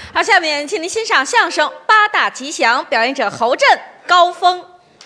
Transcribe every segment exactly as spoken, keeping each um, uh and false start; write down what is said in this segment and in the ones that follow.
好，下面请您欣赏相声《八大吉祥》，表演者侯震、高峰。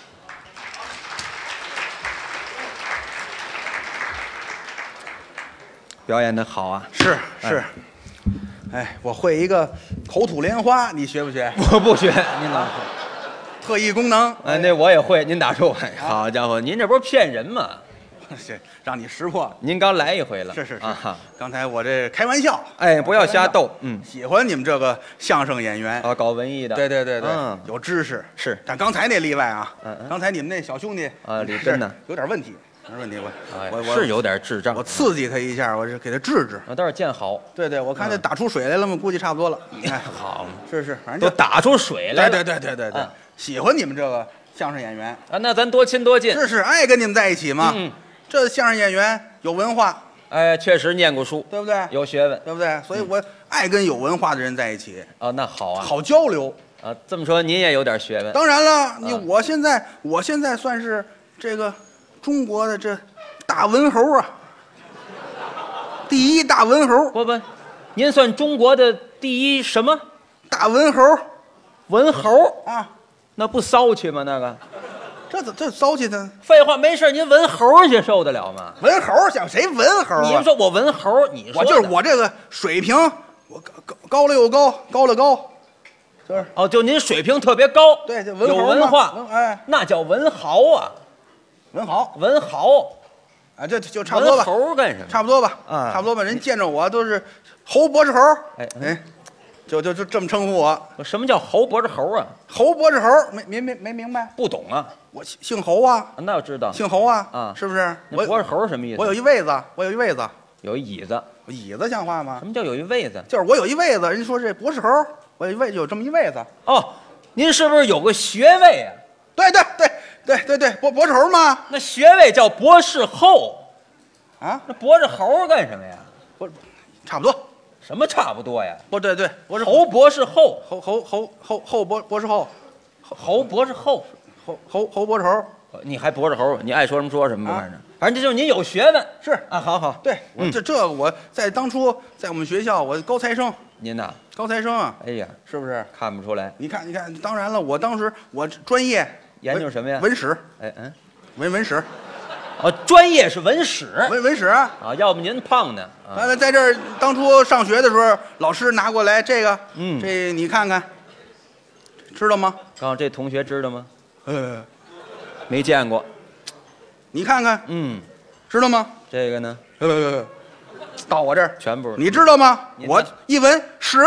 表演的好啊！ 是是，哎，我会一个口吐莲花，你学不学？ 我不学，您哪说？ 特异功能， 哎，那我也会，您打住！好家伙，您这不是骗人吗？ 是让你识破。 您刚来一回了， 是是是， 啊、 刚才我这开玩笑， 哎，不要瞎逗，嗯， 喜欢你们这个相声演员啊，搞文艺的， 对对对对， 嗯、 有知识是， 但刚才那例外啊， 嗯嗯刚才你们那小兄弟啊，李真呢， 有点问题，有点问题，我、 哎、 我我是有点智障， 我刺激他一下，我是给他治治， 啊，倒是见好， 对对，我看他打出水来了嘛，估计差不多了，你看好， 是是，反正都打出水来了， 对对对对对对， 嗯、 喜欢你们这个相声演员啊，那咱多亲多近， 是是，爱跟你们在一起嘛， 嗯。 这相声演员有文化， 哎，确实念过书， 对不对？ 有学问， 对不对？所以我爱跟有文化的人在一起。 哦，那好啊， 好交流啊。这么说您也有点学问。 当然了，你我现在我现在算是这个中国的这大文猴啊，第一大文猴。 不不，您算中国的第一什么？ 大文猴， 文猴啊？ 那不骚气吗？那个？ 这这这骚气的？ 废话，没事，您文猴去受得了吗？ 文猴想谁文猴、啊？ 你说我文猴，你说我就是我这个水平，我高高高了又高，高了高，就是哦，就您水平特别高， 对，这文有猴文化， 哎， 那叫文豪啊， 文豪， 文豪啊，这就差不多吧。 文猴干什么？ 差不多吧， 啊， 差不多吧。人见着我都是侯博士猴， 哎哎，就就就这么称呼我。 什么叫侯博士猴啊？ 侯博士猴，没没没没明白？ 不懂啊。 我姓姓侯啊， 那我知道， 姓侯啊， 啊， 是不是？我博士猴什么意思？ 我有一位子，我有一位子， 有一椅子， 椅子像话吗？ 什么叫有一位子？ 就是我有一位子，人说这博士猴，我有一位有这么一位子。 哦，您是不是有个学位啊？ 对对对对对对，博博士猴吗？ 那学位叫博士后， 啊， 那博士猴干什么呀？ 不，差不多。 什么差不多呀？ 不对对，博士侯博士后， 侯侯侯侯侯博博士后， 侯博士后， 侯侯侯博士猴。 你还博士猴，你爱说什么说什么吧，反正反正这就是您有学问是啊，好好， 对，我这这我在当初在我们学校，我高材生， 您呐， 高材生啊， 哎呀， 是不是？ 看不出来， 你看，你看，当然了，我当时我专业研究什么呀？ 文史， 哎嗯， 文文史， 哦，专业是文史， 文文史啊，要不您胖呢？ 完了，在这儿当初上学的时候，老师拿过来这个， 嗯， 这你看看，知道吗？ 刚好这同学知道吗？ 呃， 没见过， 你看看， 嗯， 知道吗？ 这个呢， 呃，到我这儿， 全部你知道吗？我一闻史，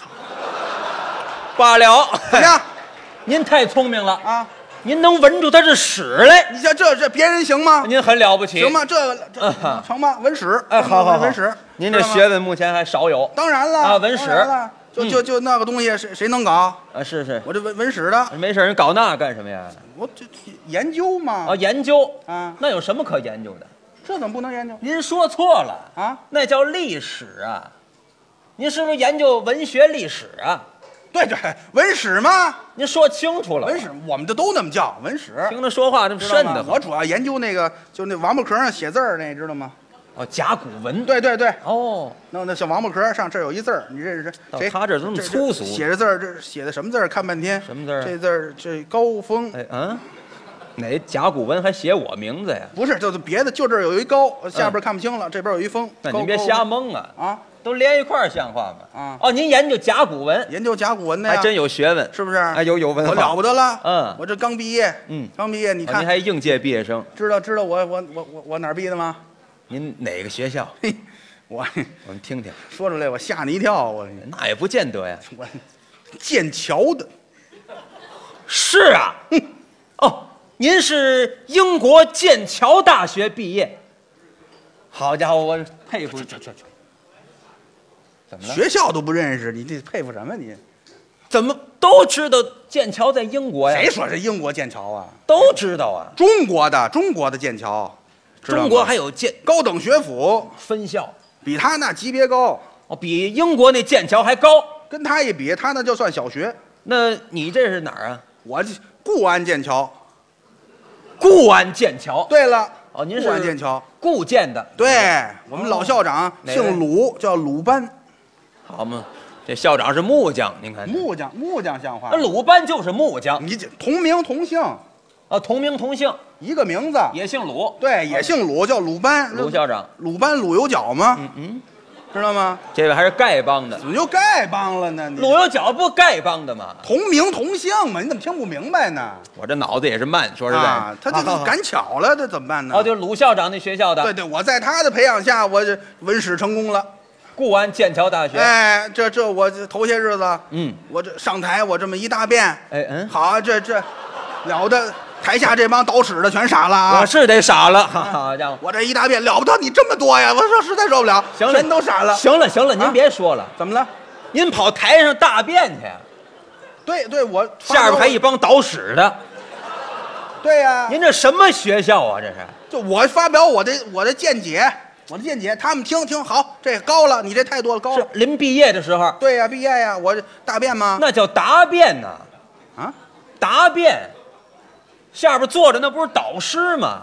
罢了， 怎么样？ 您太聪明了啊！ 您能闻出它是屎来， 你像这这别人行吗？ 您很了不起， 行吗？这这啊成吗？文史， 哎，好好好， 文史， 您这学问目前还少有。 当然了啊，文史， 就就就那个东西，谁谁能搞啊？是是， 我这文文史的， 没事，人搞那干什么呀？ 我这研究嘛。 啊，研究啊， 那有什么可研究的？ 这怎么不能研究？ 您说错了啊， 那叫历史啊。您是不是研究文学历史啊？ 对对，文史嘛。 您说清楚了。 文史，我们这都那么叫文史。 听他说话这么瘆得慌。 我主要研究那个，就那王八壳上写字儿，那知道吗？ 哦，甲骨文。 对对对。 哦， 那那小王八壳上这儿有一字儿，你认识谁？ 他这这么粗俗， 写着字儿，这写的什么字儿？看半天。 什么字儿？ 这字儿这高峰。 哎嗯，哪甲骨文还写我名字呀？ 不是，就是别的，就这儿有一高，下边看不清了，这边有一峰。 那您别瞎蒙啊！ 啊， 都连一块儿像话吗？ 啊， 哦，您研究甲骨文， 研究甲骨文的呀， 还真有学问， 是不是？ 哎，有有文化， 我了不得了。 嗯， 我这刚毕业， 嗯， 刚毕业，你看， 您还应届毕业生， 知道知道我我我我我哪儿毕的吗？ 您哪个学校？ 嘿，我我们听听。 说出来我吓你一跳，我那也不见得呀。 我剑桥的， 是啊，哦，您是英国剑桥大学毕业。好家伙，我佩服这这这。怎么了？ 学校都不认识，你这佩服什么你？ 怎么都知道剑桥在英国呀？ 谁说是英国剑桥啊？ 都知道啊。 中国的中国的剑桥， 中国还有剑高等学府分校， 比他那级别高， 哦，比英国那剑桥还高。 跟他一比，他那就算小学。 那你这是哪儿啊？ 我这固安剑桥。 固安剑桥。 对了， 哦，您是固安剑桥固建的。 对，我们老校长姓鲁，叫鲁班。 好嘛， 这校长是木匠，您看木匠木匠像话那。鲁班就是木匠你这同名同姓， 啊，同名同姓， 一个名字， 也姓鲁。 对，也姓鲁，叫鲁班。 鲁校长， 鲁班鲁有脚吗？ 嗯嗯， 知道吗？ 这个还是丐帮的。 怎么就丐帮了呢？你鲁有脚不丐帮的吗？ 同名同姓嘛，你怎么听不明白呢？ 我这脑子也是慢，说实在， 啊，他这好好好赶巧了，这怎么办呢？ 哦，就是鲁校长那学校的， 对对，我在他的培养下，我这文史成功了。 固安剑桥大学。 哎，这这我这头些日子， 嗯， 我这上台我这么一大便， 哎嗯， 好啊，这这了得，台下这帮倒屎的全傻了啊！ 我是得傻了，好家伙！ 我这一大便了不得，你这么多呀，我说实在受不了， 行了， 全都傻了。 行了行了，您啊别说了， 怎么了？ 您跑台上大便去， 对对，我下边还一帮倒屎的， 对呀、 您这什么学校啊？这是？ 就我发表我的我的见解，我的见解，他们听听好，这个高了，你这太多了，高是了。 临毕业的时候， 对呀、毕业呀，我这大便吗？ 那叫答辩呐， 啊， 答辩，下边坐着那不是导师吗？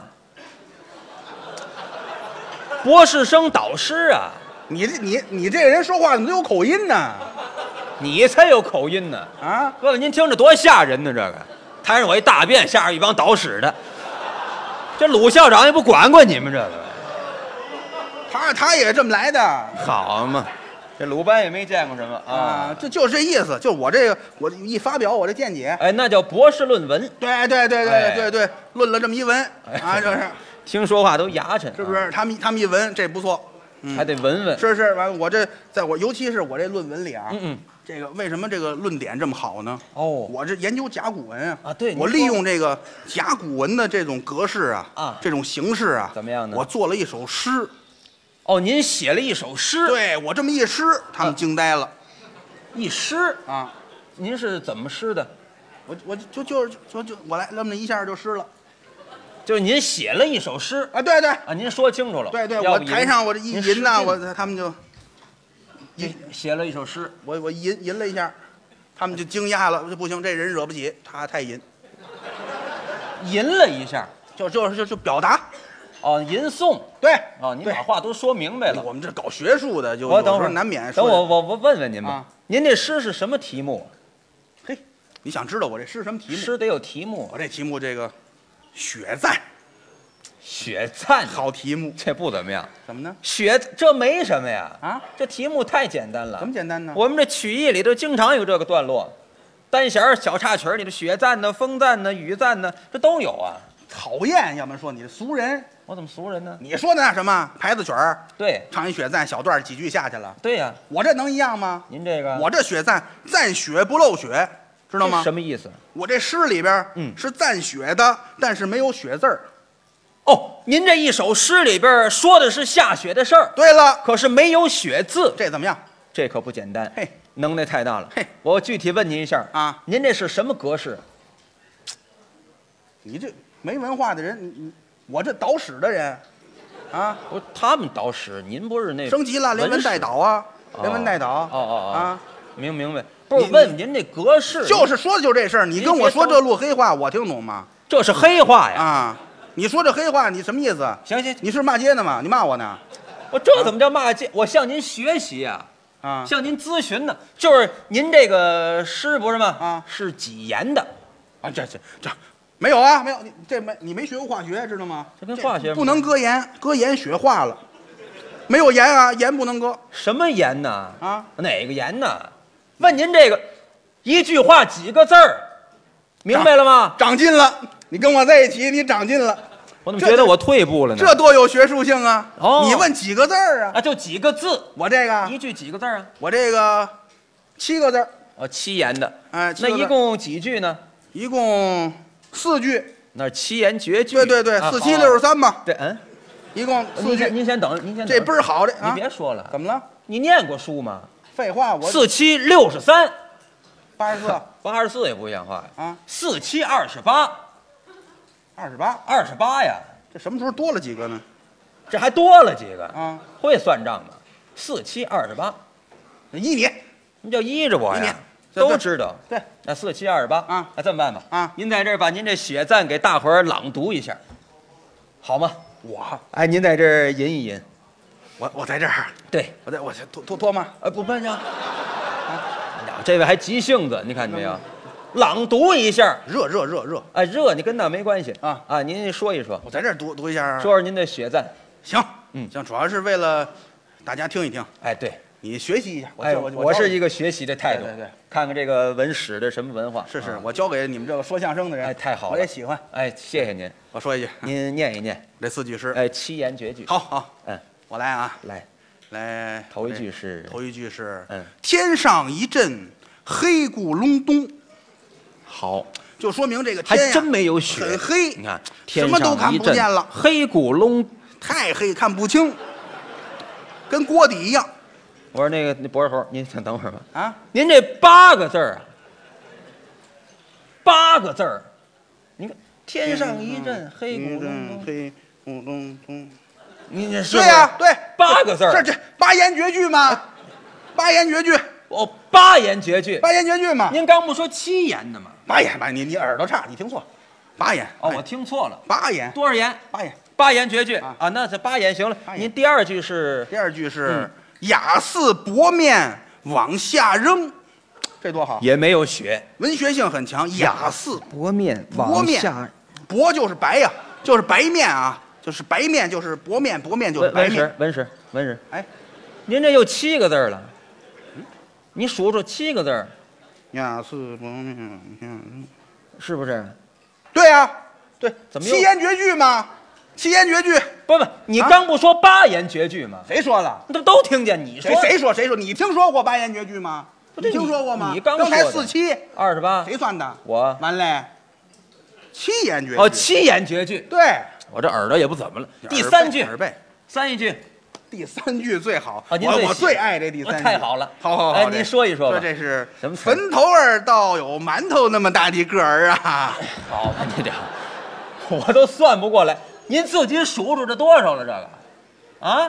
博士生导师啊， 你这你你这个人说话怎么都有口音呢？ 你才有口音呢！ 啊， 哥哥，您听着多吓人呢！这个台上我一大便，下边一帮倒屎的，这鲁校长也不管管你们这个， 他他也这么来的好嘛？这鲁班也没见过什么啊啊，这就是这意思，就我这个我一发表我这见解， 哎，那叫博士论文， 对对对哎对对对，论了这么一文啊，这是听说话都牙碜， 是不是？他们他们一闻这不错， 啊？还得闻闻。 是是，完我这在我尤其是我这论文里啊， 嗯嗯， 这个为什么这个论点这么好呢？ 哦， 我这研究甲骨文啊， 啊对我您说利用这个甲骨文的这种格式啊， 啊这种形式啊， 怎么样呢我做了一首诗， 哦，您写了一首诗， 对我这么一诗，他们惊呆了一诗， 啊！ 您是怎么诗的？ 我我就就就就就我来那么一下就诗了就是您写了一首诗啊！对对啊，您说清楚了。 对对， 要不我台上我这一您吟呐， 使劲我他们就您写了一首诗， 我我吟吟了一下，他们就惊讶了，这不行，这人惹不起，他太吟， 吟了一下， 就就就就表达， 哦，吟诵， 对哦，您对把话都说明白了。 我们这搞学术的，就我等会儿有时候难免等说我我我问问您吧啊， 您这诗是什么题目？ 嘿，你想知道我这诗什么题目？ 诗得有题目我，这题目这个血赞， 血赞， 好题目， 这不怎么样。 怎么呢？ 血这没什么呀， 啊， 这题目太简单了。 怎么简单呢？ 我们这曲艺里头经常有这个段落，单弦儿小插曲儿里的血赞呢、风赞呢、雨赞呢，这都有啊。 讨厌，要么说你是俗人， 我怎么俗人呢？ 你说的那什么牌子曲儿， 对唱一血赞小段儿几句下去了， 对呀、 我这能一样吗？ 您这个我这血赞赞血不漏血，知道吗？ 什么意思？ 我这诗里边嗯是赞血的，但是没有血字儿。 哦，您这一首诗里边说的是下雪的事儿， 对了， 可是没有雪字， 这怎么样？ 这可不简单。 嘿， 能耐太大了。 嘿， 我具体问您一下啊， 您这是什么格式？ 你这没文化的人，你你我这倒屎的人，啊， 不是他们导师，您不是那升级了，连文带导啊， 哦连文带导。 哦哦哦啊， 明明白。不是你问您这格式， 就是说的就这事儿，你跟我说这路黑话，我听懂吗？ 这是黑话呀。 啊，你说这黑话，你什么意思？ 行行， 你是骂街呢吗？你骂我呢？ 我这怎么叫骂街？我向您学习呀、 啊， 向您咨询呢。就是您这个诗不是吗？ 啊是几言的？ 啊，这这这没有啊，没有，你这没你没学过化学，知道吗？ 这跟化学不能搁盐，搁盐血化了，没有盐啊，盐不能搁什么言呢？ 啊。 哪个言呢？问您这个一句话几个字儿？明白了吗？ 长进了，你跟我在一起，你长进了， 我怎么觉得我退步了呢？ 这多有学术性啊！ 哦你问几个字儿啊？ 啊，就几个字， 我这个， 一句几个字儿啊？ 我这个七个字儿， 哦，七言的。 哎，七那个字儿一共几句呢？ 一共四句， 那是七言绝句。 对对对， 啊四七六十三嘛， 对，嗯， 一共四您先句， 您先等，您先等这倍儿好的你啊！ 别说了， 怎么了？ 你念过书吗？ 废话，我四七六十三， 八十四八十四也不像话呀。 啊， 四七二十八， 二十八， 二十八呀， 这什么时候多了几个呢？ 这还多了几个。 啊， 会算账吗？四七二十八， 依你你就依着我依你呀， 对对都知道。 对， 那四七二十八啊， 那这么办吧啊您在这儿把您这血赞给大伙儿朗读一下，好吗？ 我哎，您在这儿吟一吟。 我我在这儿， 对， 我在我这多多多吗？ 呃，不办上， 这位还急性子，你看见没有？朗读一下。 热热热热， 哎，热你跟那没关系啊啊！您说一说， 我在这儿读读一下。 说说您的血赞。 行， 嗯行，主要是为了大家听一听， 哎，对， 你学习一下。 哎， 我我是一个个学习的态度。 对对对， 看看这个文史的什么文化。 是是， 啊我教给你们这个说相声的人。 哎，太好了， 我也喜欢。 哎，谢谢您。 我说一句， 您念一念这四句诗。 哎，七言绝句。 好好， 嗯， 我来啊， 来， 来， 头一句是头一句是， 嗯， 天上一阵黑咕隆咚， 好， 就说明这个还天呀真没有雪， 很黑， 你看， 什么都看不见了， 黑咕隆， 太黑看不清，跟锅底一样我说那个那博士猴，您先等会儿吧。 啊！ 您这八个字儿啊，八个字儿，您看天上一阵黑咕隆咚， 黑咕隆咚， 您这是对呀，对， 八个字儿， 是这八言绝句吗？八言绝句， 哦，八言绝句， 八言绝句嘛。 您刚不说七言的吗？ 八言，八，你你耳朵差，你听错，八言。 哦， 哎我听错了， 八言， 多少言？ 八言。 八言绝句啊啊，那这八言行了。 八言您第二句是第二句是嗯雅似薄面往下扔，这多好， 也没有雪， 文学性很强。雅似薄面薄面下， 薄就是白呀，就是白面啊，就是白面，就是薄面，薄面就是文文白面史。文史文史， 哎， 您这有七个字儿了，你数数七个字儿雅似薄面往下扔， 是不是？ 对呀，对， 怎么又七言绝句嘛？七言绝句， 不不，你啊刚不说八言绝句吗？ 谁说了？ 那都听见你说谁谁说谁说？你听说过八言绝句吗？ 这你听说过吗？ 你刚刚才说的四七， 二十八？ 谁算的？ 我完嘞，七言绝句。 哦，七言绝句， 对， 我这耳朵也不怎么了。第三句， 耳背。 三一句， 第三句最好， 啊您最喜我我最爱这第三句， 太好了好好好， 哎这您说一说吧这是什么词儿坟头儿倒有馒头那么大的个儿啊！ 好吧，你这我都算不过来，您自己数数这多少了？这个啊，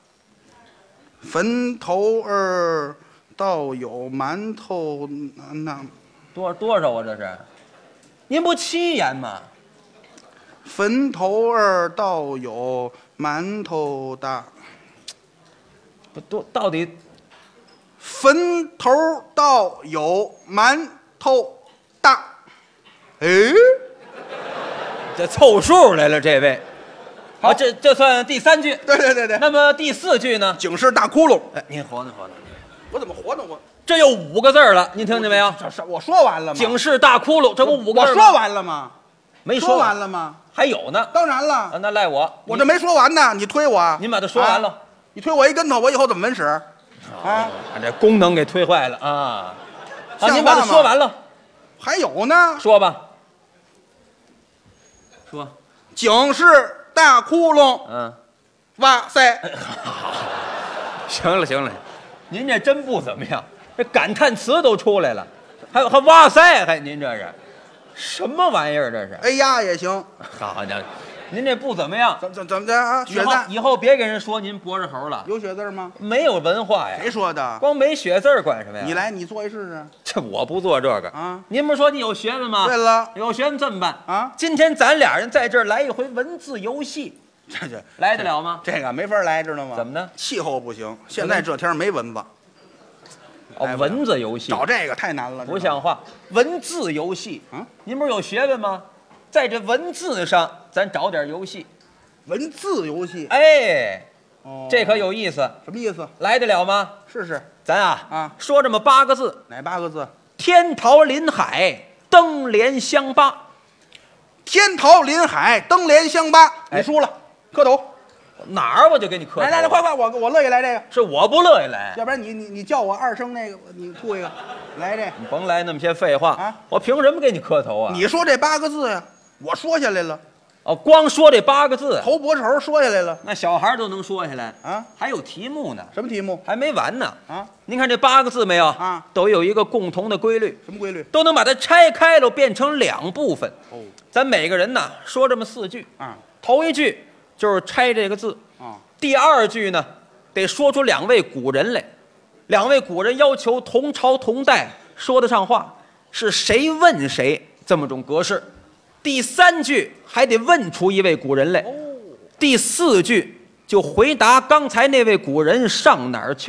坟头儿倒有馒头那那， 多多少啊？这是，您不七言吗？ 坟头儿倒有馒头大， 不多，到底坟头儿倒有馒头大，哎， 这凑数来了，这位。好，这这算第三句。 对对对对， 那么第四句呢？ 警示大窟窿， 哎，您活动活动， 我怎么活动我？ 这有五个字儿了，您听见没有？ 这是我说完了吗？ 警示大窟窿，这不五个字儿吗我说完了吗？ 没说完完了吗？ 还有呢。 当然啊， 了， 那赖我， 我这没说完呢，你推我， 您把它说完了啊你推我一跟头，我以后怎么文史？啊， 把这功能给推坏了啊！啊， 像您把它话吗说完了， 还有呢， 说吧。说， 警示大窟窿， 嗯， 哇塞， 行了行了，您这真不怎么样，这感叹词都出来了，还有还哇塞，还您这是什么玩意儿？这是， 哎呀也行， 好家伙，您这不怎么样。 怎怎怎么的啊？ 以后血字以后别给人说您博士猴了， 有血字吗？ 没有文化呀， 谁说的？ 光没血字儿管什么呀？ 你来，你做一试试。 这我不做这个啊！ 您不是说你有学问吗？ 对了有学问这么办啊今天咱俩人在这儿来一回文字游戏， 这这来得了吗？ 这个没法来，知道吗？ 怎么呢？ 气候不行，现在这天儿没蚊子， 哦来，不了文字游戏找这个太难了， 不像话，文字游戏啊！ 您不是有学问吗？在这文字上，咱找点游戏。 文字游戏。 哎， 哦这可有意思， 什么意思？ 来得了吗？ 试试咱啊啊说这么八个字： 哪八个字？ 天桃临海，登莲香巴。 天桃临海，登莲香巴。 哎你输了，磕头。 哪儿我就给你磕头。 来来来，快快，我我乐意来这个， 是我不乐意来， 要不然你你你叫我二声那个，你吐一个，来这个。 你甭来那么些废话啊！ 我凭什么给你磕头啊？ 你说这八个字呀，我说下来了， 哦，光说这八个字， 头脖子头说下来了那小孩都能说下来啊？ 还有题目呢， 什么题目还没完呢。 啊？ 您看这八个字没有啊？ 都有一个共同的规律， 什么规律？ 都能把它拆开了，变成两部分。 哦咱每个人呢说这么四句， 啊头一句就是拆这个字， 啊第二句呢得说出两位古人来，两位古人要求同朝同代，说得上话，是谁问谁这么种格式。第三句还得问出一位古人来，第四句就回答刚才那位古人上哪儿去。 呵，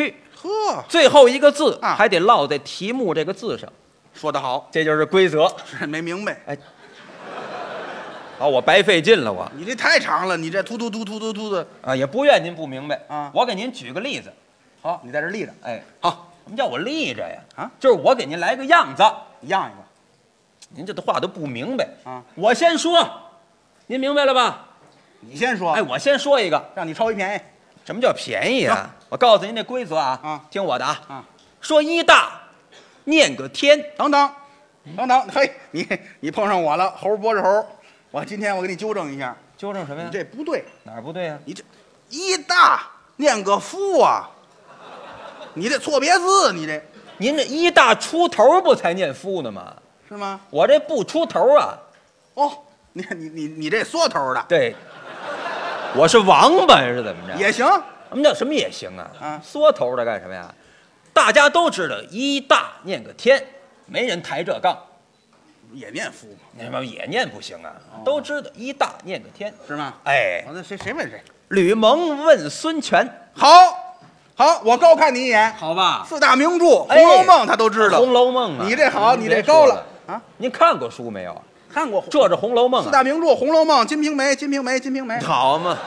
呵， 最后一个字啊还得落在题目这个字上， 说得好， 这就是规则。 是没明白。 哎，好，我白费劲了，我你这太长了，你这突突突突突突的。 啊也不怨您不明白啊我给您举个例子， 好，你在这立着。 哎， 好， 什么叫我立着呀？ 啊， 就是我给您来个样子， 一样一个。 您这话都不明白啊。 我先说，您明白了吧？ 你先说。 哎，，我先说一个， 让你超一便宜。 什么叫便宜啊？我告诉您这规则啊， 啊听我的啊， 啊， 说一大，念个天， 等等，等等，嘿，你你碰上我了，猴脖子猴，我今天我给你纠正一下， 纠正什么呀你？这不对， 哪儿不对呀？ 你这一大念个夫啊，你这错别字，你这您这一大出头不才念夫呢吗？ 是吗？ 我这不出头啊， 哦，你你你你这缩头的对，我是王八是怎么着？ 也行， 什么叫什么也行啊？ 啊缩头的干什么呀？大家都知道一大念个天，没人抬这杠， 也念夫那什么也念不行啊，都知道一大念个天。 是吗？ 哎， 好，那谁谁问谁？ 吕蒙问孙权， 好，好，我高看你一眼， 好吧？ 四大名著《红哎楼梦》他都知道， 《红楼梦》啊， 你这好， 您你这高了别说了。 啊！ 您看过书没有？ 看过这是《红楼梦》啊， 四大名著《红楼梦》《金瓶梅》《金瓶梅》《金瓶梅》。 好嘛？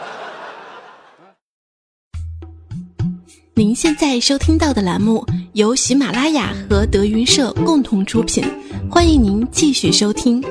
您现在收听到的栏目由喜马拉雅和德云社共同出品，欢迎您继续收听。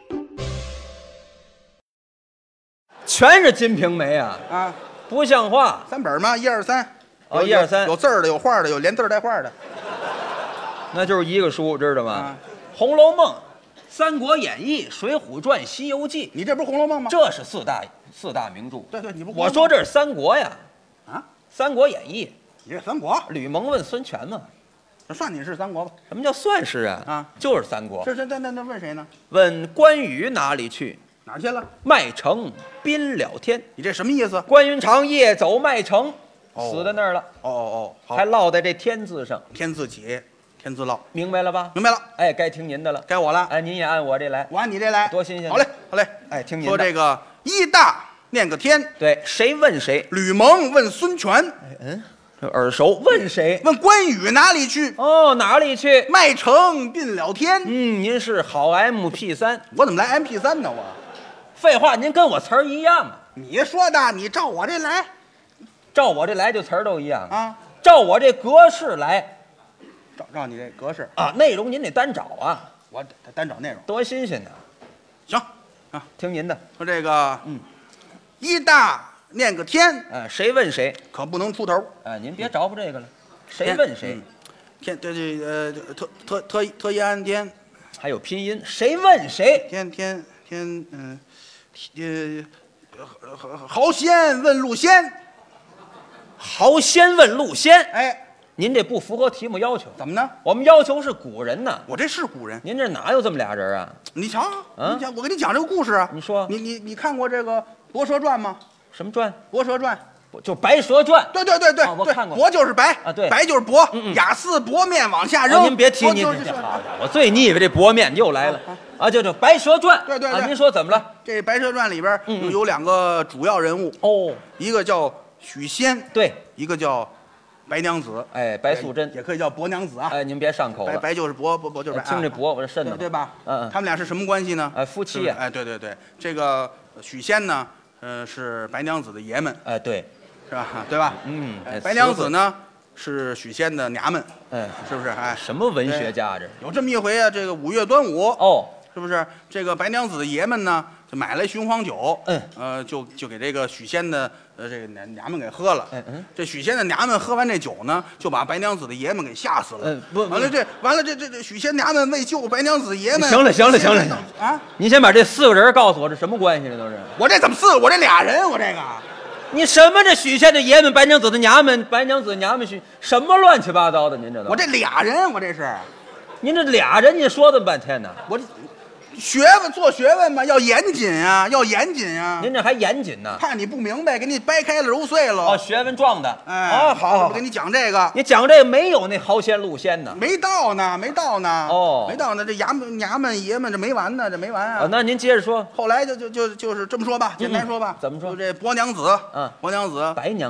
全是《金瓶梅》啊， 啊， 不像话！ 三本嘛，一二三。 哦有一二三有字儿的，有画的，有连字儿带画的。 那就是一个书，知道吗？ 啊红楼梦》《三国演义》《水浒传》《西游记》， 你这不是《红楼梦》吗？ 这是四大四大名著。 对对，你不我说这是三国呀， 啊， 《三国演义》， 你这三国， 吕蒙问孙权嘛。 算你是三国吧。 什么叫算是啊？ 啊， 就是三国。 这这那那那问谁呢？ 问关羽哪里去？ 哪儿去了？ 麦城宾了天。 你这什么意思？ 关云长夜走麦城， 哦死在那儿了， 哦哦哦，好还，落在这天字上， 天字起，天字落， 明白了吧？ 明白了， 哎，该听您的了。 该我了。 哎，您也按我这来。 我按你这来， 多新鲜好嘞，好嘞。 哎，听您的。 说这个一大念个天， 对，谁问谁？ 吕蒙问孙权， 哎嗯，这耳熟。问谁？ 问关羽哪里去？ 哦，哪里去？ 麦城宾了天。 嗯，您是好 M P 三。 我怎么来 M P 三呢？我， 废话，您跟我词儿一样啊。 你说的，你照我这来照我这来，就词儿都一样。 啊， 照我这格式来照照你这格式， 啊，内容您得单找啊， 我得单找内容。 多新鲜呐！ 行， 听您的。 说这个， 嗯， 一大念个天， 呃，谁问谁？ 可不能出头。 啊，您别着补这个了，谁问谁？ 嗯天，这这呃，特特特特一安天， 还有拼音，谁问谁？ 天天天，嗯，天呃，豪仙问路仙。 豪仙问路仙。 哎， 您这不符合题目要求， 怎么呢？ 我们要求是古人呐。 我这是古人， 您这哪有这么俩人啊？ 你瞧， 啊你讲，我给你讲这个故事啊。 你说你你你看过这个《博蛇传》吗？ 什么传？ 《博蛇传》。 就《白蛇传》。 对对对对，对啊我看过博就是白啊对白就是博， 嗯嗯雅似薄面往下哦扔。 您别提，您博就是这好家伙，我最腻歪这薄面又来了啊！就这《白蛇传》。 对对对啊，您说怎么了？ 这《白蛇传》里边嗯嗯有两个主要人物， 哦， 一个叫许仙， 对， 一个叫白娘子， 哎，白素贞。 也可以叫薄娘子啊。 哎，您别上口了。 白白就是薄，薄薄就是白。啊哎听这薄，我这瘆得慌。 对对吧？ 嗯嗯。 他们俩是什么关系呢？ 哎，夫妻呀。 哎，对对对，这个许仙呢，呃，是白娘子的爷们， 哎，对， 是吧？对吧？ 嗯，哎哎白娘子？呢是许仙的娘们， 哎， 是不是？哎， 什么文学家这？ 有这么一回啊，这个五月端午， 哦， 是不是？这个白娘子的爷们呢，就买来雄黄酒， 嗯， 呃，就就给这个许仙的呃这个娘娘们给喝了。 嗯嗯， 这许仙的娘们喝完这酒呢，就把白娘子的爷们给吓死了。 嗯不不完了这完了这这这许仙娘们为救白娘子爷们， 行了行了行了行了啊！ 您先把这四个人告诉我，这什么关系？这都是？ 我这怎么四？我这俩人，我这个你什么这许仙的爷们，白娘子的娘们，白娘子娘们许什么乱七八糟的？您这都？ 我这俩人，我这是您这俩人，您说这么半天呢？ 我这学问做学问嘛，要严谨啊，要严谨啊。 您这还严谨呢？ 怕你不明白，给你掰开了揉碎了。 哦，学问状的。 哎啊，好好好我给。你讲这个。 你讲这个没有那豪仙路仙呢？ 没到呢，没到呢。 哦没到呢，这衙门娘们爷们这没完呢，这没完啊。 啊，那您接着说。 后来就就就就是这么说吧，简单说吧。 怎么说就这薄娘子， 嗯薄娘子， 白娘子。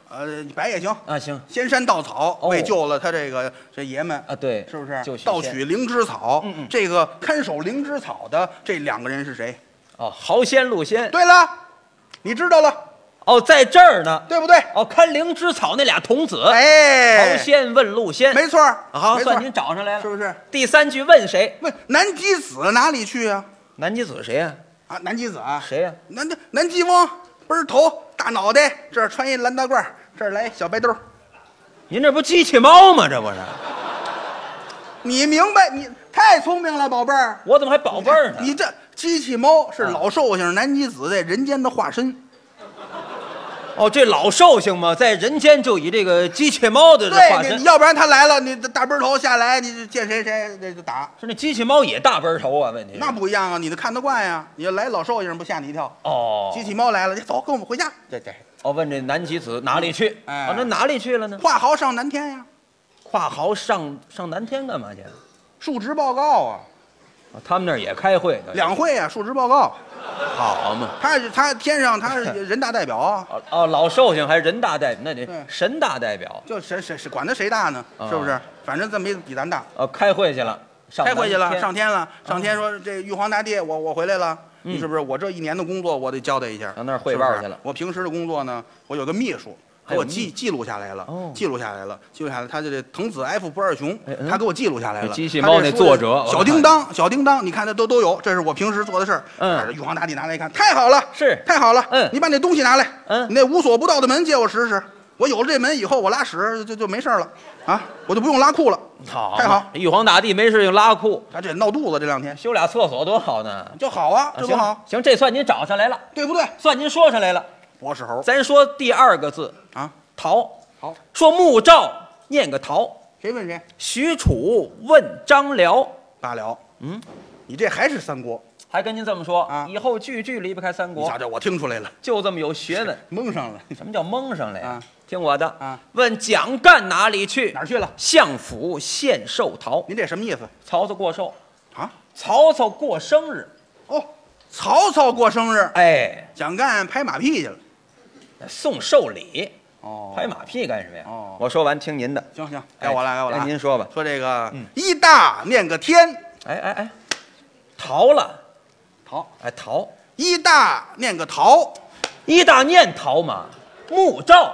呃，白也行啊，行仙山稻草哦为救了他这个这爷们啊，对， 是不是？ 就许盗取灵芝草， 嗯嗯这个看守灵芝草的这两个人是谁？ 哦，豪仙陆仙。 对了，你知道了， 哦，在这儿呢。 对不对？ 哦，看灵芝草那俩童子， 哎， 豪仙问陆仙， 没错儿， 好， 没错儿算您找上来了， 是不是？ 第三句问谁？ 问南极子哪里去啊？ 南极子谁呀？ 啊，南极子啊， 谁呀？ 南南极翁，背儿头大脑袋，这儿穿一蓝大褂，这儿来小白兜。 您这不机器猫吗？这不是？ 你明白？你太聪明了，宝贝儿。 我怎么还宝贝儿呢？ 你这机器猫是老寿星南极子在人间的化身。 哦，这老寿星嘛，在人间就以这个机器猫的这化对， 身你。要不然他来了，你大背头下来，你见谁谁这就打。 是那机器猫也大背头啊？问题是那不一样啊，你得看得惯呀。你要来老寿星，不吓你一跳？ 哦， 机器猫来了，走，跟我们回家。对对， 哦，问这南极子哪里去？ 哎哦，那哪里去了呢？ 跨豪上南天呀， 跨豪上上南天干嘛去？ 述职报告啊， 哦他们那儿也开会呢。 两会啊，述职报告。 好嘛。 他是他天上他是人大代表啊， 哦哦，老寿星还是人大代表？那得对神大代表。 就谁谁谁管他谁大呢？ 啊是不是？反正这没比咱大。 哦，开会去了，上开会去了， 南天上天了，上天说这玉皇大帝，我我回来了， 嗯你是不是？我这一年的工作我得交代一下， 上那儿汇报是不是去了我平时的工作呢，我有个秘书。给我还有秘记记录下来了， 哦记录下来了，记录下来。他这藤子 F 不二雄哎嗯， 他给我记录下来了。 这机器猫那作者他这书小叮当，小叮当，你看这都都有，这是我平时做的事儿。 嗯这玉皇大帝拿来一看，太好了， 是太好了。 嗯你把那东西拿来， 嗯你那无所不到的门借我使使。我有了这门以后，我拉屎就就没事儿了，啊，我就不用拉裤了。 好， 太好。 玉皇大帝没事就拉裤， 他这闹肚子这两天修俩厕所多好呢。 就好啊，这多行好， 行，这算您找上来了， 对不对？ 算您说上来了。 博士猴咱说第二个字啊， 陶， 好， 说穆兆念个陶， 谁问谁？ 许褚问张辽， 罢了。 嗯， 你这还是三国？ 还跟您这么说啊以后句句离不开三国你瞧，瞧，我听出来了， 就这么有学问。 蒙上了。 什么叫蒙上来呀啊？ 听我的啊。 问蒋干哪里去？ 哪儿去了？ 相府献寿桃。 您这什么意思曹操过寿， 啊？ 曹操过生日。 哦，曹操过生日， 哎， 蒋干拍马屁去了。 送寿礼， 哦拍马屁干什么呀？ 哦我说完听您的。 行行，该我了，该我了啊。 哎您说吧。 说这个嗯一大念个天， 哎哎哎，逃了， 逃； 哎逃， 一大念个逃， 一大念逃嘛。穆兆，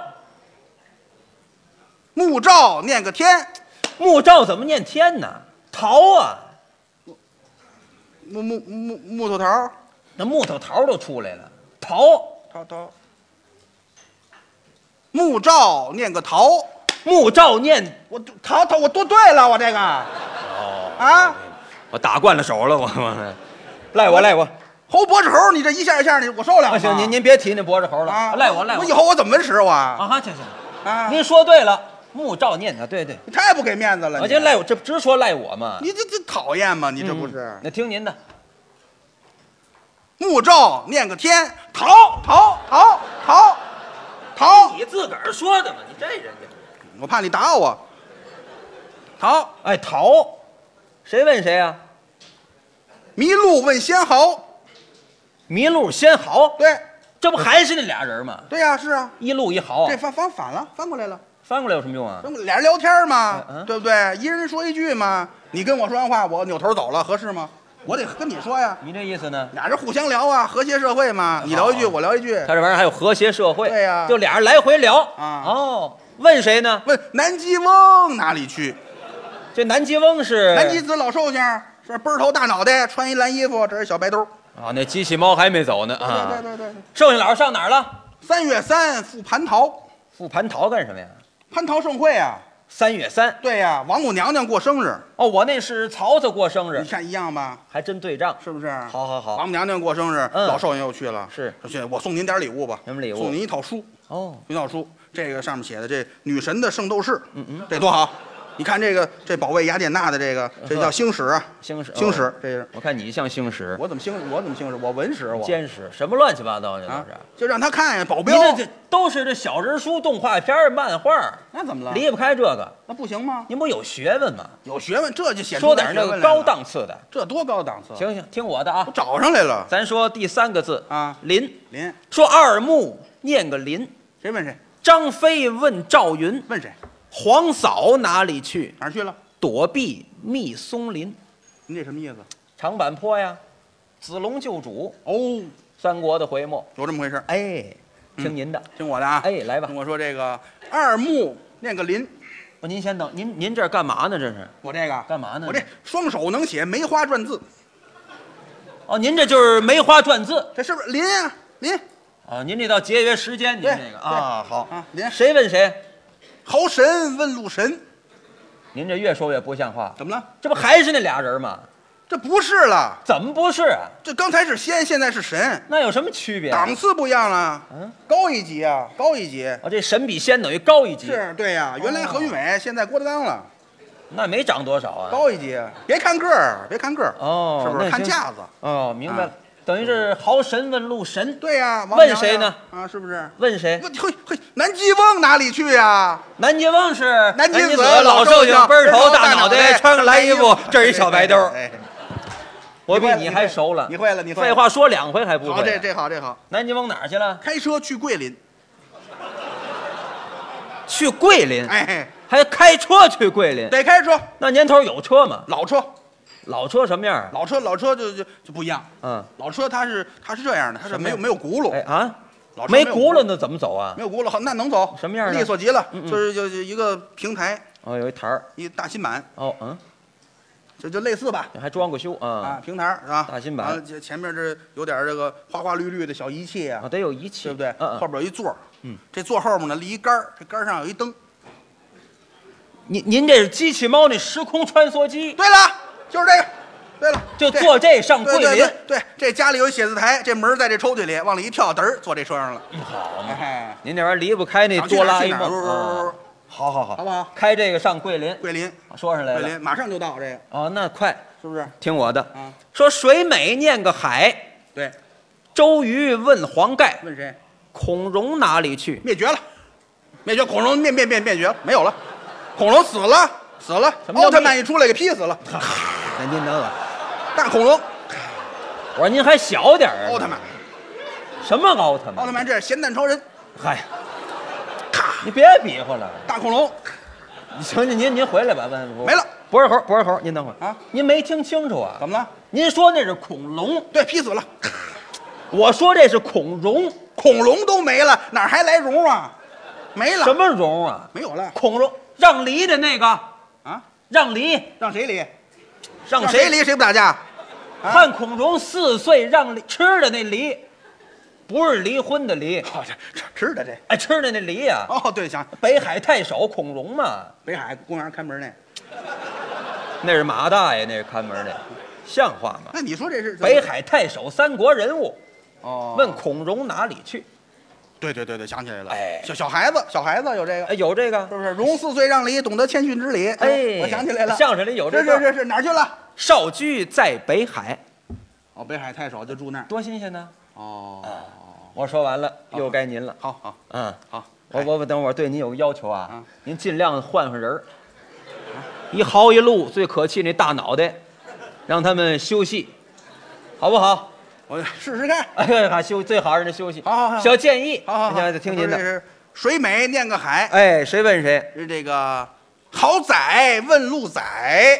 穆兆念个天， 穆兆怎么念天呢？逃啊， 木木木木头桃， 那木头桃都出来了。逃， 逃逃。穆兆念个逃， 穆兆念我逃逃我多对了，我这个哦啊， 我打惯了手了，我我赖我赖我。 猴脖子猴，你这一下一下，你我受了吗？ 啊行，您您别提那脖子猴了， 啊， 赖我赖我。 我以后我怎么文史我啊？ 啊，行行， 啊， 您说对了，穆兆念他，对对， 你太不给面子了。你我就赖我，这直说赖我嘛。 你这这讨厌吗？你这不是嗯？那听您的， 穆兆念个天，逃逃逃逃逃！ 你自个儿说的嘛，你这人家。 我怕你打我。逃！ 哎，逃，谁问谁啊？ 麋鹿问仙豪。 麋鹿仙豪， 对这不还是那俩人吗？ 对呀，是啊， 一鹿一豪啊这，翻翻反了，翻过来了。 翻过来有什么用啊？ 翻过来俩人聊天嘛嗯嗯， 对不对？一人说一句嘛。你跟我说完话，我扭头走了，合适吗？我得跟你说呀。 你这意思呢？ 俩人互相聊啊，和谐社会嘛。你聊一句，我聊一句。 他这玩意儿还有和谐社会， 对呀就俩人来回聊啊哦，问谁呢？ 问南极翁哪里去？ 这南极翁是南极子老寿星是背儿头大脑袋，穿一蓝衣服，这是小白兜。 啊，那机器猫还没走呢对啊。 对对对对。 剩下老师上哪儿了？ 三月三赴蟠桃， 赴蟠桃干什么呀？ 蟠桃盛会啊。 三月三。 对呀，王母娘娘过生日， 哦，我那是曹操过生日你，看一样吧？ 还真对账。 是不是？ 好好好王母娘娘过生日， 嗯老寿星又去了。 是说去，我送您点礼物吧。 什么礼物送您一套书， 哦， 一套书。这个上面写的这女神的圣斗士，嗯嗯，这多好。你看这个这保卫雅典娜的这个，这叫星矢啊， 星矢， 星矢哦， 这是。 我看你像星矢， 我怎么星？我怎么星矢？我文史我监史，什么乱七八糟的都啊是。， 就让他看呀，保你镖。 这这都是这小人书、动画片儿、漫画儿， 那怎么了？ 离不开这个。 那不行吗？ 您不有学问吗？ 有学问，这就显出说点那个来学问来了高，档次的。 这多高档次！， 行行，听我的啊我，找上来了。 咱说第三个字啊林。 林， 说二木念个林， 谁问谁？ 张飞问赵云， 问谁？ 皇嫂哪里去？ 哪儿去了？ 躲避密松林。 您这什么意思？ 长坂坡呀，子龙救主， 哦， 三国的回目。 有这么回事。 哎，听您的。 听我的啊。 哎，来吧听。我说这个二木念个林。 哦，您先等，您您这儿干嘛呢？这是？ 我这个干嘛呢？ 我这双手能写梅花篆字。 哦，您这就是梅花篆字。 这是不是林啊？林。 啊，您这倒节约时间，您对这个啊，好啊林谁问谁？ 豪神问路神。 您这越说越不像话， 怎么了？ 这不还是那俩人吗？ 这不是了， 怎么不是啊？ 这刚才是仙，现在是神， 那有什么区别啊？ 档次不一样了。 嗯， 高一级啊，高一级。 哦，这神比仙等于高一级， 是对呀、原来何云伟，现在郭德纲了， 那没涨多少啊？ 高一级。别看个儿，别看个儿， 哦， 是不是那行看架子？ 哦，明白了啊， 等于是豪神问路神。 对呀、王问娘娘谁呢？ 啊，是不是？ 问谁？ 问嘿嘿，南极翁哪里去呀？ 南极翁是南极子子老寿星， 老寿星背儿头大脑袋， 大脑袋穿个蓝衣服，这儿一小白兜儿。 哎， 我比你还熟了。 你会了，你会了。 废话说两回还不会啊？ 好，这这好，这好。 南极翁哪儿去了？ 开车去桂林， 去桂林， 哎， 还开车去桂林。 得开车， 那年头有车吗？ 老车， 老车什么样？ 老车，老车就就就不一样。 嗯， 老车它是它是这样的，它是什么样没有没有轱辘， 哎啊， 老车有没轱辘那怎么走啊没？有轱辘，好，那能走什么样的利索极了， 嗯嗯就是就就一个平台， 哦，有一台儿。 一大新板， 哦，嗯， 就就类似吧。 还装过修啊啊， 平台儿是吧？ 大新板完了这前面这有点这个花花绿绿的小仪器啊啊，，得有仪器， 对不对？ 嗯嗯。 后边有一座儿， 嗯， 这座后面呢立一杆儿，这杆儿上有一灯。 您您这是机器猫那时空穿梭机， 对了，就是这个。对了，这就坐这上桂林。 对对对对，这家里有一写字台，这门在这抽屉里，往里一跳，嘚儿坐这车上了。 好嘛， 哎， 您那玩意儿离不开那想去哆哪儿去哪儿啦 A 梦。 呜呜呜啊好好好， 好不好？ 开这个上桂林， 桂林， 说上来了。 桂林马上就到这个， 哦，那快， 是不是？ 听我的。 啊， 说水美念个海， 对， 周瑜问黄盖， 问谁？ 孔融哪里去？ 灭绝了，灭绝，恐龙灭灭灭灭绝了，没有了，恐龙死了，死了， 什么叫奥特曼一出来给劈死了， 那您等等， 大恐龙， 我说您还小点儿啊。 奥特曼， 什么奥特曼？ 奥特曼这是咸蛋超人， 嗨， 咔， 你别比划了。 大恐龙行，您您您回来吧，问没了。 不是猴，不是猴，您等会儿啊， 您没听清楚啊？ 怎么了？ 您说那是恐龙， 对，劈死了， 我说这是孔融， 恐龙都没了，哪儿还来荣啊？没了， 什么融啊？ 没有了孔融让梨的那个， 啊？ 让梨， 让谁离？ 让让谁离谁不打架？啊汉孔融四岁让梨吃的那梨，不是离婚的离， 哦，这这吃的这。 哎，吃的那梨呀、 哦，对，想北海太守孔融嘛， 北海公园看门那。 那是马大爷，那是看门的，像话吗？ 那你说这是北？海太守三国人物， 哦， 问孔融哪里去？ 对对对对，想起来了。 哎小小孩子，小孩子有这个， 哎，有这个是不是？融四岁让梨，懂得谦逊之礼。 哎我想起来了， 相声里有这个是是是是，哪儿去了？ 少居在北海， 哦，北海太守就住那儿。 多新鲜呢！ 哦， 我说完了，又该您了。 好好嗯， 好， 我我我等会儿对您有个要求啊啊， 您尽量换换人儿，一豪一路最可气那大脑袋，让他们休息，好不好？ 我试试看。 哎呀，还休最好让人休息。 好好好小建议， 好好好， 听听您的。 这是水美念个海， 哎，谁问谁？ 是这个好仔问路仔，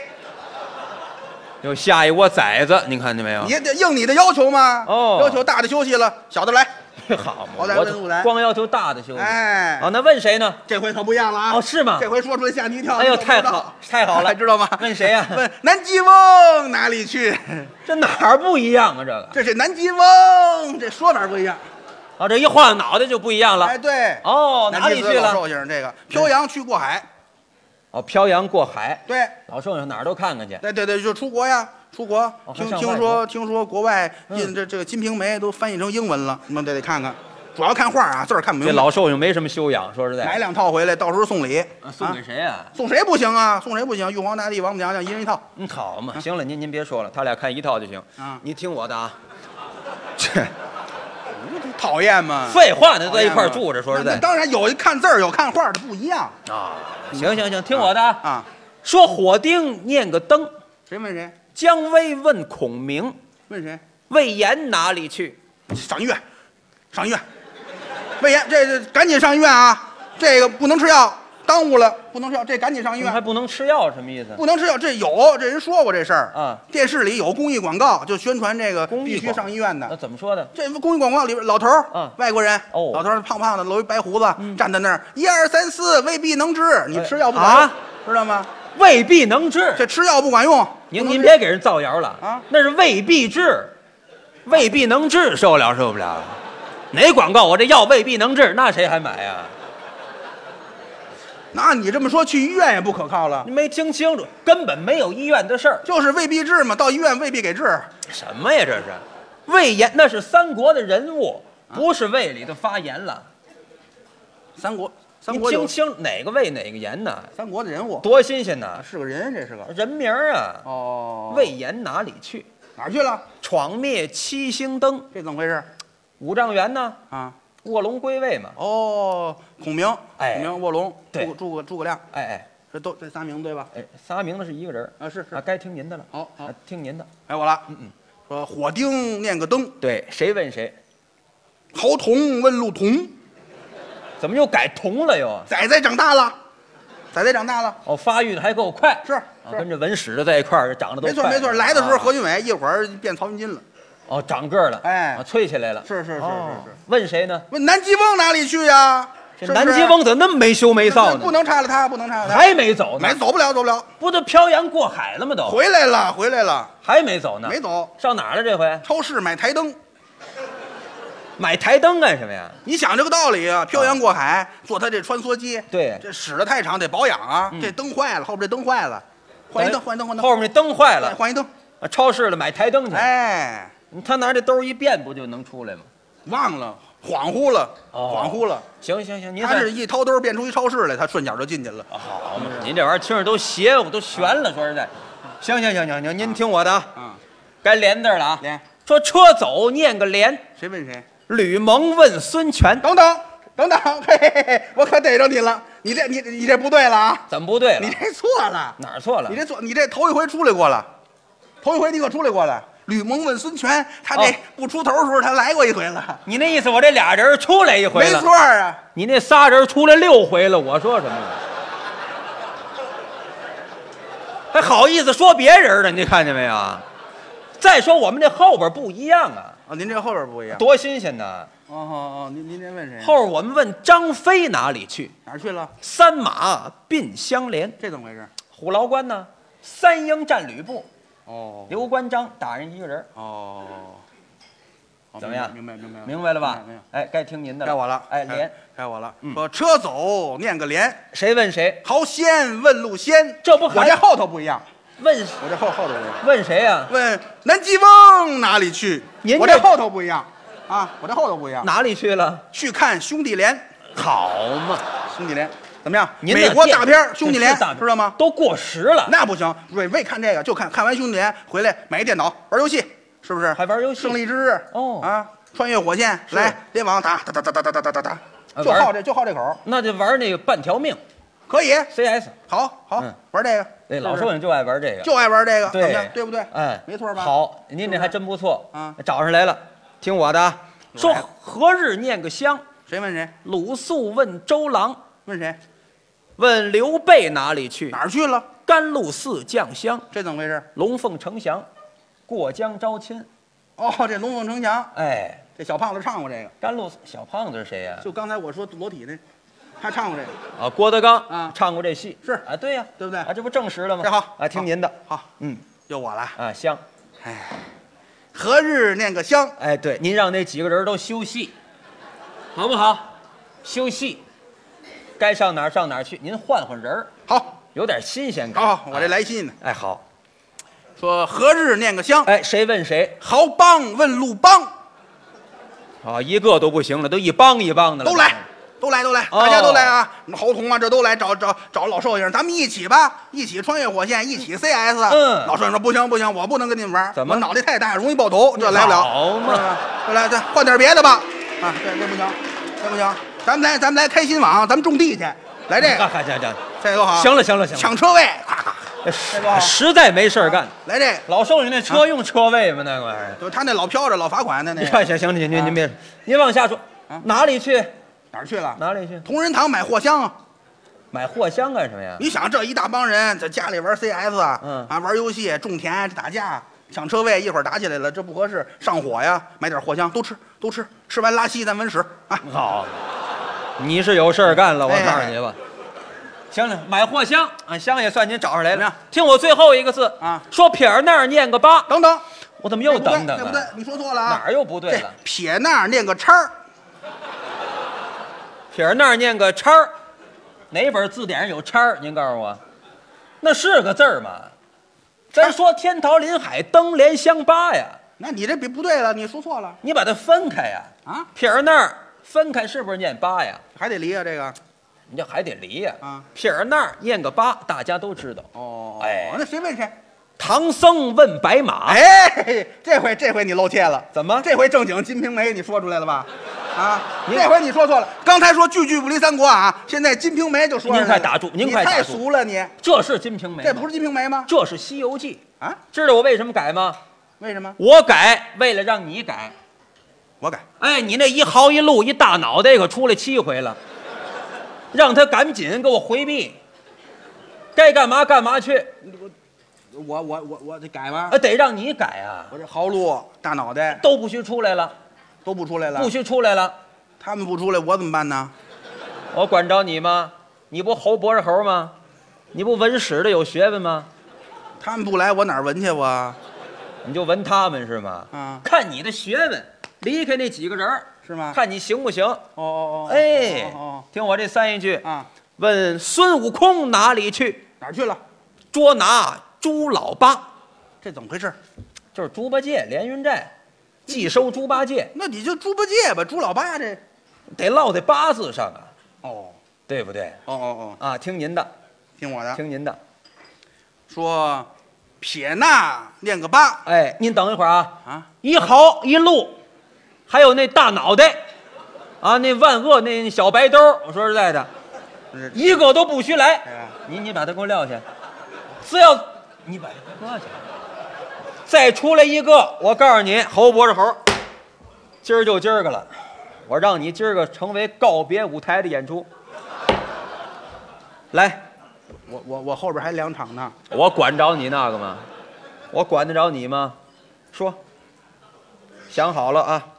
又下一窝崽子，您看见没有？ 你得应你的要求吗？ 哦要求大的休息了，小的来。 好嘛， 好歹我问路来光要求大的休息。 哎哦，那问谁呢？ 这回可不一样了啊！ 哦是吗这回说出来吓你一跳。 哎呦， 你都不知道太好，太好了， 知道吗？ 问谁呀？ 问南极翁哪里去？ 这哪儿不一样啊？这个这是南极翁，这说法不一样。 啊，这一换脑袋就不一样了。 哎，对， 哦，哪里去了？ 南极子老寿星这个漂洋去过海， 哦，漂洋过海， 对， 老寿星哪儿都看看去。 对对对，就出国呀，出国。听听哦还上外说听说国外嗯印这这个《金瓶梅》都翻译成英文了，你们得得看看。主要看画啊，字儿看不明白。 这老寿星没什么修养，说实在。 买两套回来，到时候送礼。 啊送给谁呀？ 送谁不行啊？送谁不行？玉皇大帝、王母娘娘一人一套。 嗯，好嘛，行了，您您别说了，他俩看一套就行。 啊你听我的啊。这你这讨厌吗？ 废话呢，在一块儿住着，说实在那那。当然有看字儿有看画的不一样啊，行行行，听我的啊。 啊。 说火丁念个灯， 谁问谁？ 姜维问孔明， 问谁？ 魏延哪里去？ 上医院，上医院。魏延，这这赶紧上医院啊！ 这个不能吃药，耽误了，不能吃药，这赶紧上医院。 还不能吃药，什么意思？ 不能吃药，这有这人说过这事儿啊。 电视里有公益广告，就宣传这个公益必须上医院的。 那怎么说的？ 这公益广告里边，老头儿， 嗯外国人， 哦老头儿胖胖的，留一白胡子，站在那儿，一二三四，未必能治，你吃药不管用啊， 知道吗？ 未必能治。 这吃药不管用， 您不能治您别给人造谣了啊！ 那是未必治，未必能治，受不了受不了。哪广告我这药未必能治，那谁还买呀？ 那你这么说，去医院也不可靠了。 你没听清楚，根本没有医院的事儿。 就是未必治嘛，到医院未必给治。 什么呀这是？胃炎那是三国的人物，不是胃里的发炎了。 三国，三你国有听清哪个胃哪个炎呢？ 三国的人物， 多新鲜呐！ 是个人，这是个人名儿啊。 哦， 魏延哪里去？ 哪儿去了？ 闯灭七星灯。 这怎么回事五丈原呢？ 啊？ 卧龙归位嘛。 哦，孔明， 哎孔明、卧龙， 对诸诸葛诸葛亮， 哎哎这都这仨名对吧？ 哎，仨名字是一个人儿啊，是是啊，。该听您的了。 好好啊，听您的。 该我了。 嗯嗯， 说火丁念个灯， 对，谁问谁？ 豪童问路童。 怎么又改童了又？ 仔仔长大了，仔仔长大了， 哦，发育的还够快。 是啊， 是跟这文史的在一块儿，长得都快没错没错。来的时候啊何云伟，一会儿变曹云金了。 哦，长个儿了， 哎啊，催起来了。 是是是哦是是。 问谁呢？ 问南极翁哪里去呀？ 这是不是南极翁怎么那么没羞没臊呢？ 不能差了他，不能差了他。 还没走呢， 没走不了，走不了。 不都漂洋过海了吗？都回来了，回来了， 还没走呢， 没走。 上哪儿了？这回超市买台灯， 买台灯干什么呀？ 你想这个道理啊？漂洋过海，坐他这穿梭机， 对这使得太长得保养啊。这灯坏了，后边这灯坏了，换一灯，换一灯，换灯， 后面那灯坏了， 对换一灯。 啊超市了买台灯去。 哎， 他拿这兜一变，不就能出来吗？ 忘了，恍惚了， 哦恍惚了。 行行行，您他再是一掏兜变出一超市来，他顺脚就进去了。 好嘛，您这玩意儿听着都邪乎，都悬了。说实在，行行行行行，您听我的啊， 啊， 该连字儿了啊。 连说车走念个连， 谁问谁？ 吕蒙问孙权， 等等等等，嘿嘿嘿，我可逮着你了，你这你你这不对了啊！ 怎么不对了？ 你这错了， 哪儿错了？ 你这错，你这头一回出来过了，头一回你可出来过了。吕蒙问孙权，他这哦不出头的时候，他来过一回了， 你那意思，我这俩人出来一回了？ 没错啊。 你那仨人出来六回了，我说什么呀？还好意思说别人的？你看见没有？再说我们这后边不一样啊， 啊，您这后边不一样。 多新鲜呐！ 哦哦哦，您您这问谁？ 后边我们问张飞哪里去？ 哪儿去了？ 三马并相连， 这怎么回事？ 虎牢关呢？三英战吕布， 哦刘关张打人一个人， 哦，哦怎么样？ 明白明白明白了吧明白？ 哎，该听您的了， 该我了。 哎，连该我了。 嗯说车走念个连， 谁问谁？ 豪仙问路仙。 这不还我这后头不一样， 问我这后后头不一样。 问谁呀？ 问南极翁哪里去？ 您这我这后头不一样啊，我这后头不一样。 哪里去了？ 去看兄弟连， 好嘛， 兄弟连怎么样？ 您的美国电大片儿兄弟连是大片知道吗？ 都过时了， 那不行，为为看这个就看看完兄弟连回来买一电脑玩游戏，是不是？ 还玩游戏胜利之日哦啊，穿越火线是来联网打打打打打打打打打打， 啊玩就好这就好这口， 那就玩那个半条命可以， C S。 好好嗯玩这个。 对， 是不是老寿星就爱玩这个， 就爱玩这个， 对怎么样对不对？ 哎， 没错吧？， 好，您这还真不错啊， 找上来了，听我的啊。说来何日念个香？ 谁问谁？ 鲁肃问周郎， 问谁？ 问刘备哪里去？ 哪儿去了？ 甘露寺将香， 这怎么回事？ 龙凤呈祥，过江招亲。 哦，这龙凤呈祥， 哎， 这小胖子唱过这个， 甘露寺小胖子是谁呀？ 就刚才我说裸体那，他唱过这个， 啊，郭德纲啊唱过这戏。 是啊，对呀， 对不对啊，这不证实了吗？ 这好啊，听您的。 好， 嗯， 又我了。 啊，香。 哎，何日念个香？ 哎，对，您让那几个人都休戏，好不好？休戏，该上哪儿上哪儿去，您换换人儿， 好， 有点新鲜感。 好，我这来信呢。 哎，好， 说何日念个香？ 哎，谁问谁？ 豪帮问路帮， 啊，一个都不行了，都一帮一帮的了。 都来，都来，都来， 哦大家都来啊！豪童啊，这都来找找找老寿星，咱们一起吧，一起穿越火线，一起 C S。 嗯老寿星说不行不行，我不能跟你们玩， 怎么我脑袋太大，容易爆头，这来不了。 好嘛是吧，来来，再换点别的吧。啊，这这不行，这不行，咱们来咱们来开心网，咱们种地去，来这个， 行行行， 这多好。 行了行了行了， 抢车位，咔咔，这多好。 实在没事儿干。 来这个， 老寿星那车用车位吗？那个玩意儿。 就他那老飘着老罚款的那个。 行行行，您您您别，您往下说，哪里去？ 哪儿去了？ 哪里去？ 同仁堂买货箱啊！ 买货箱干什么呀？ 你想这一大帮人在家里玩 C S 啊， 嗯啊玩游戏、种田、打架、抢车位，一会儿打起来了，这不合适，上火呀！买点货箱，都吃都吃，吃完拉稀咱闻屎啊！ 好，你是有事儿干了，我哎告诉你吧。行了，买货箱啊，箱也算您找上来了怎么样。 听我最后一个字啊， 说撇儿那儿念个八， 等等， 我怎么又对不对等等对不对啊？？ 你说错了啊！ 哪儿又不对了？ 这撇那儿念个叉儿， 撇儿那儿念个叉儿，哪本字典上有叉儿？您告诉我，那是个字儿吗？咱说天桃林海登莲香八呀， 那你这笔不对了，你说错了你把它分开呀。 啊！ 撇儿那儿分开是不是念八呀？ 还得离啊这个。 你这还得离呀。 啊， 撇儿那儿念个八，大家都知道。 哦哎那谁问谁？ 唐僧问白马， 哎，这回这回你露怯了， 怎么这回正经《金瓶梅》你说出来了吧？啊， 您这回你说错了，刚才说句句不离三国啊，现在《金瓶梅》就说出来了。 您快打住您快打住你太俗了你， 这是《金瓶梅》吗？ 这不是《金瓶梅》吗？ 这是《西游记啊，》。 知道我为什么改吗？ 为什么？ 我改为了让你改。 我改。 哎，你那一毫一路一大脑袋可出来七回了，让他赶紧给我回避，该干嘛干嘛去。 我我我我得改吗？ 呃，得让你改啊， 我这豪路大脑袋都不许出来了， 都不出来了， 不许出来了。 他们不出来，我怎么办呢？ 我管着你吗？你不猴脖着猴吗？你不文史的有学问吗？ 他们不来，我哪儿闻去我？ 你就闻他们是吗？ 啊看你的学问，离开那几个人儿是吗？ 看你行不行？ 哦哦哦， 哎， 哦哦听我这三一句哦啊， 问孙悟空哪里去？ 哪儿去了？ 捉拿猪老八， 这怎么回事？ 就是猪八戒连云寨，既收猪八戒， 那你就猪八戒吧，猪老八这。 得落在八字上啊， 哦对不对？ 哦哦哦， 啊，听您的， 听我的。 听您的。 说撇捺念个八哎，您等一会儿啊， 啊， 一毫一路，还有那大脑袋，啊，那万恶那小白兜，我说实在的， 是一个都不许来。 哎你你把它给我撂下，只要你把它搁下，再出来一个，我告诉你，猴脖子猴，今儿就今儿个了，我让你今儿个成为告别舞台的演出。来， 我我我后边还两场呢。 我管着你那个吗？我管得着你吗？说，想好了啊。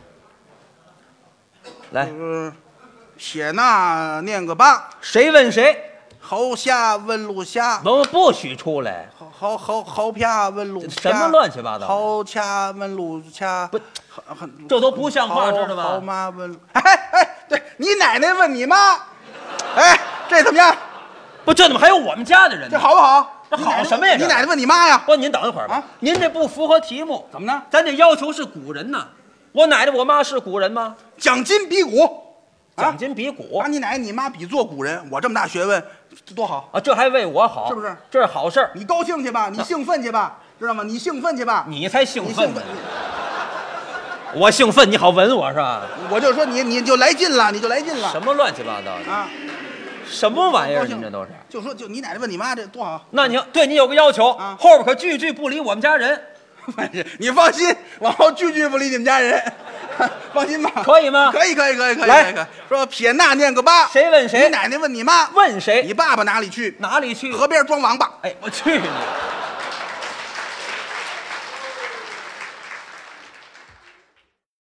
来， 呃，撇捺念个八， 谁问谁？ 侯虾问路虾， 我不许出来。 侯侯侯侯啪问路什么乱七八糟的侯掐问路掐， 不好，好这都不像话， 侯知道吗侯妈问，哎哎，对你奶奶问你妈，哎，这怎么样？ 不，这怎么还有我们家的人呢？ 这好不好？ 这你奶奶好什么呀这你奶奶问你妈呀？ 不，您等一会儿吧。 啊您这不符合题目， 怎么呢？ 咱得要求是古人呐。我奶奶我妈是古人吗？ 讲金比古，啊讲金比古把你奶奶你妈比作古人，我这么大学问，这多好！ 啊，这还为我好， 是不是？ 这是好事儿。 你高兴去吧，你兴奋去吧，知道吗？你兴奋去吧， 你才兴奋呢你兴奋，， 我兴奋，你好吻我是吧？ 我就说你你就来劲了，你就来劲了什么乱七八糟的？ 啊！ 什么玩意儿？ 高兴您这都是？ 就说就你奶奶问你妈这多好， 那你要对你有个要求， 啊后边可句句不离我们家人， 你放心，往后句句不离你们家人，放心吧， 可以吗？ 可以可以可以可以， 来可以可以说撇捺念个八， 谁问谁你奶奶问你妈， 问谁？ 你爸爸哪里去？ 哪里去？ 河边装王八。 哎，我去你！